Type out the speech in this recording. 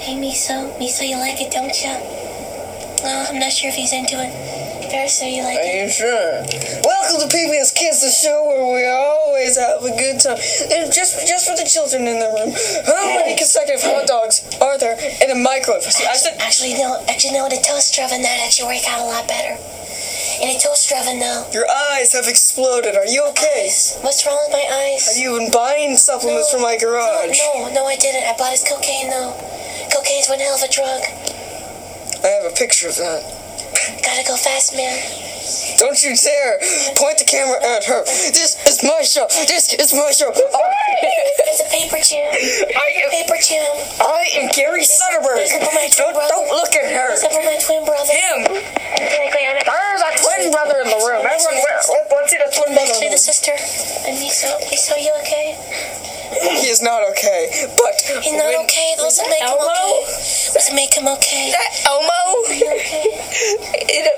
Hey, Miso. Miso, you like it, don't you? No, I'm not sure if he's into it. Verso, you like Are it? you sure? Welcome to PBS Kids, the show where we always have a good time. And just for the children in the room. How many consecutive hot dogs are there in a microwave? Actually, no, the toaster oven, that actually work out a lot better. In a toaster oven, though. Your eyes have exploded. Are you okay? What's wrong with my eyes? Have you been buying supplements from my garage? No, I didn't. I bought his cocaine, though. Cocaine's one hell of a drug. I have a picture of that. Gotta go fast, man. Don't you dare point the camera at her. This is my show. This is my show. It's a paper jam. Paper jam. I am Gary Sutterberg. Don't look at her. Except for my twin brother. Him. There's a twin brother in the room. Everyone, let's see the twin brother. Actually, the sister. And Miso, you okay? He is not okay, but... He's not okay. Doesn't make him okay. Doesn't make him okay. Elmo? Are you okay?